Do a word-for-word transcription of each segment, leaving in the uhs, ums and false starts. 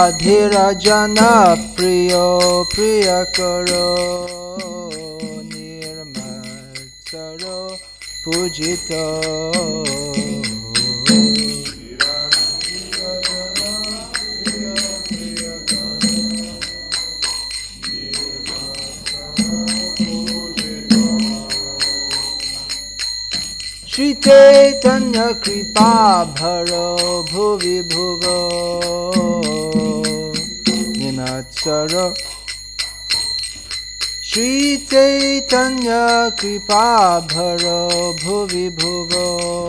Radhira Jana Priyo Priyakaro Nirmatsaro Pujito Shri Chaitanya Kripa Bharo Bhuvi Bhuvo Ninatsara Shri Chaitanya Kripa Bharo Bhuvi Bhuvo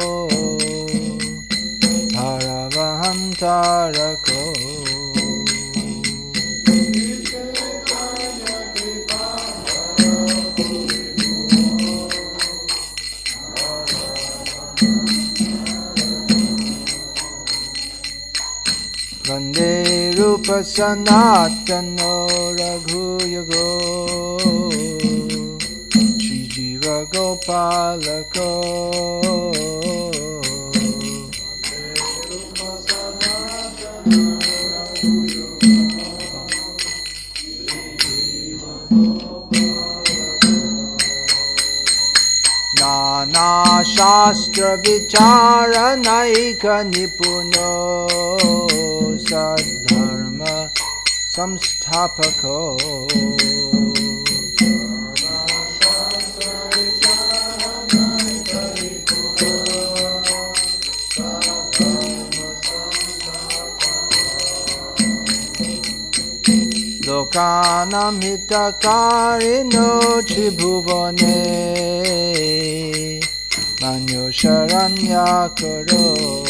Bharavahantarako Vande Rupa Sanatano Raghuyugo Shri Jiva Gopalako Nana Shastra Vichara Naika Nipuno Sadharma Samsthapako Lokanam Hitakarino Tribhuvane Manyo Sharanyakaro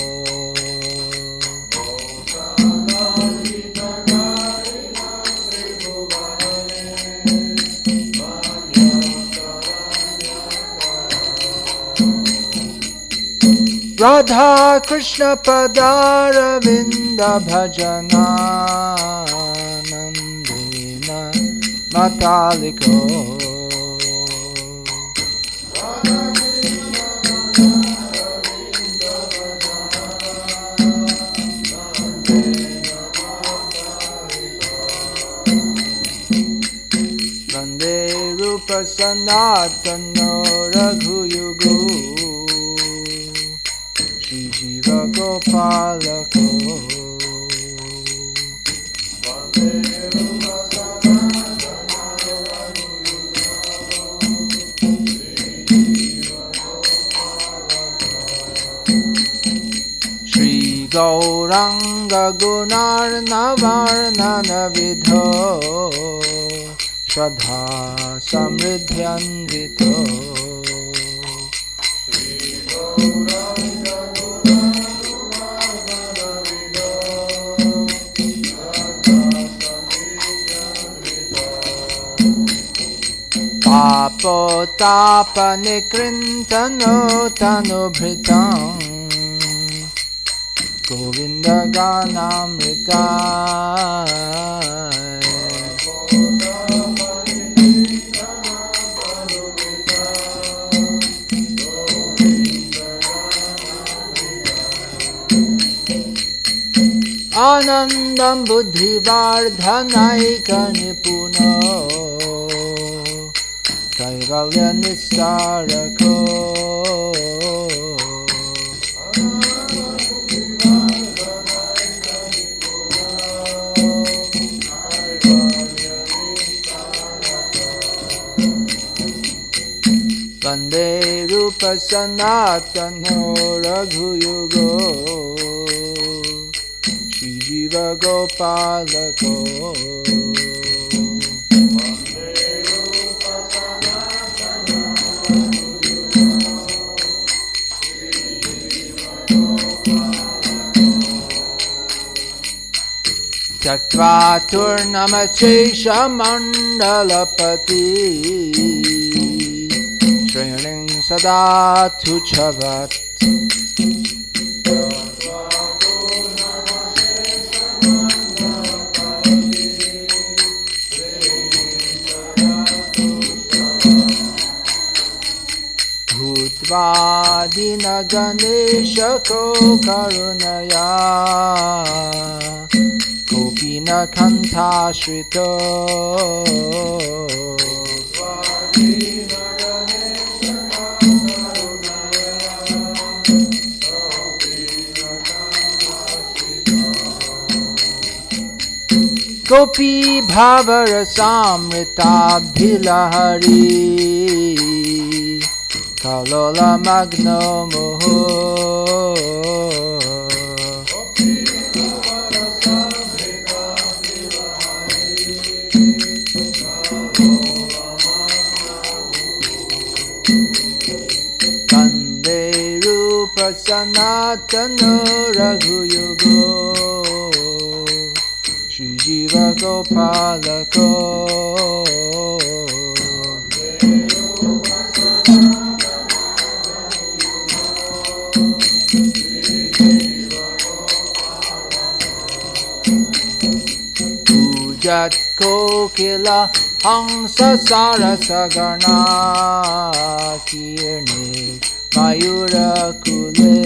Radha Krishna Padara Vinda Bhajana Nandina Mataliko Vande Rupa Sanatano Raghuyugo Shri Jiva Gopalako Shri Gauranga Gunarnavarnana Vidho Shraddha Samridhyanvito Tapo tapa nikrintano tanubhritam Govinda ganamrita Anandam buddhivardhanaika nipuno Kaivalya nisarako Vande Rupa Sanatano Raghuyugo Shri Jiva Gopalako Tyaktva Turnamachesha Mandalapati Shreyaning Sada Tuchavat Bhutva Ganesha Ko Karunaya Dina Kanta Shrito Gopi Bhavarasamrita Bhilahari Kalola Magno Moho Kande Rupa Sanatana Raghuyugo Shri Jiva Gopalako Pujat Kokila Hangsa Sarasagana Kirni Mayura Kule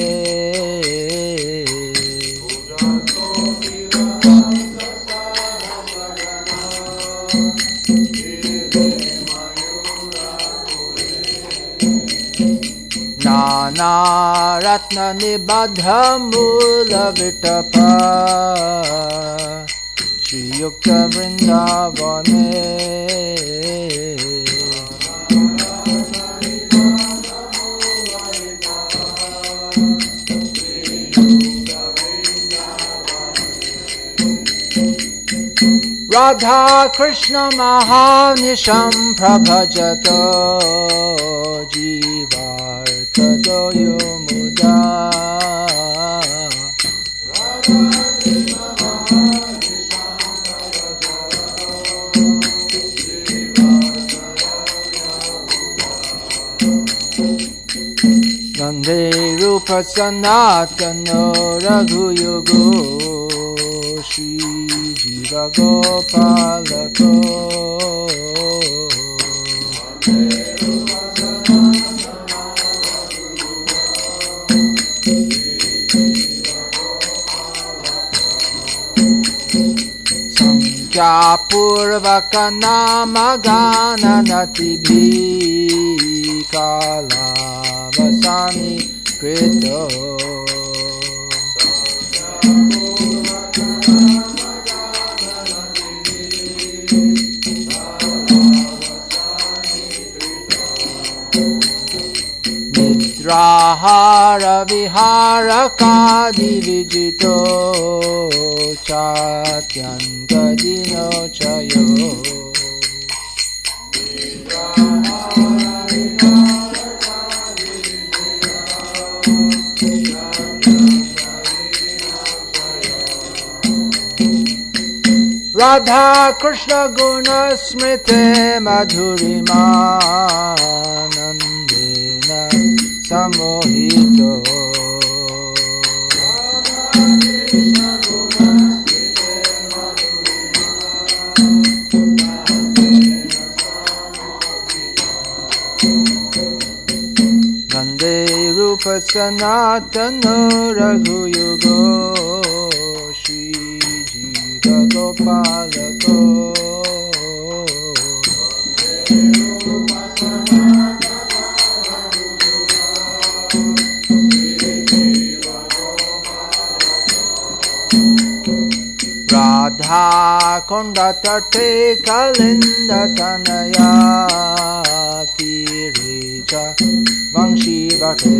Nana Ratna Nibadha Mula Vitapa Shri Yukta Vrindavane Radha Krishna Mahanisham Prabhajato Jivartadoyo Muda Gande Rupa Sanatano Raghuyugo Shri Jiva Gopalako Sankhya Purvaka Namagana Natibhi Kala Vasani Krito Nidrahara Vihara Kadi Vijito Chatyanga Dino Chayo Radha Krishna Guna Smrite Madhurima Nandena Samohito Gande Rupa Sanatana Raghuyugo Shri Jiva Gopalako Radha Konda Tate Kalinda Tanaya Tireja Vangshi Vate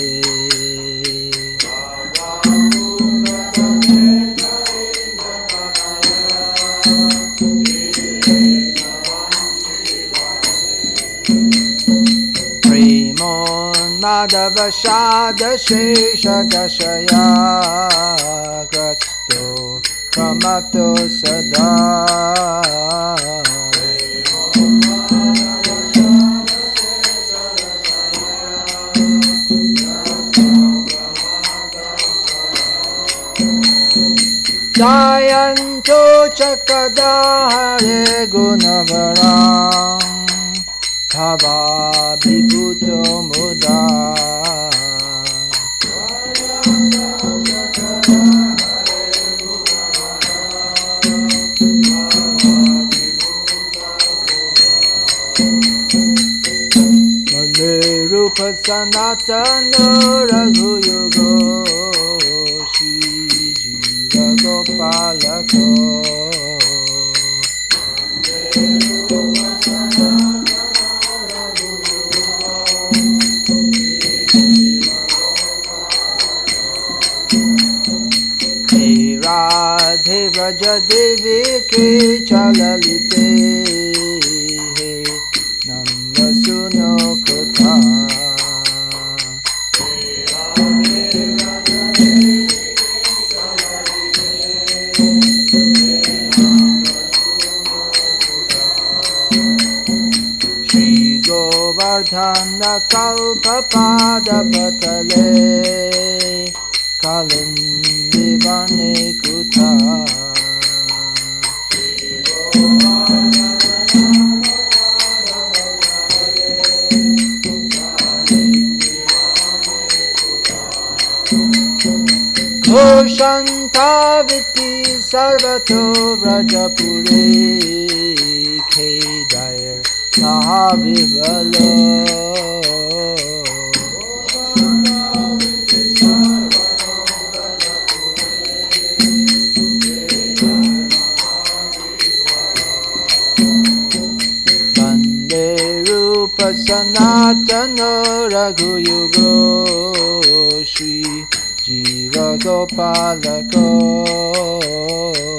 Madhava Shada Shesha Dashaya Krasto Kamato Sada Jayanto Chakada Hare Gunavaram Bhava Vibhuto Muda Rupa Sanatana Raghuyugo Shri Jiva Gopalako Radhe Vraja Devi Ke Chalalite He Nanda Suno Kotha Shri Govardhana Kalpa Pada Patale Kalindi Vane Kuta Koshanta Viti Sarvato Vrajapure Kedair Mahavivalo Sanatana Raghuyugo Shri Jiva Gopalako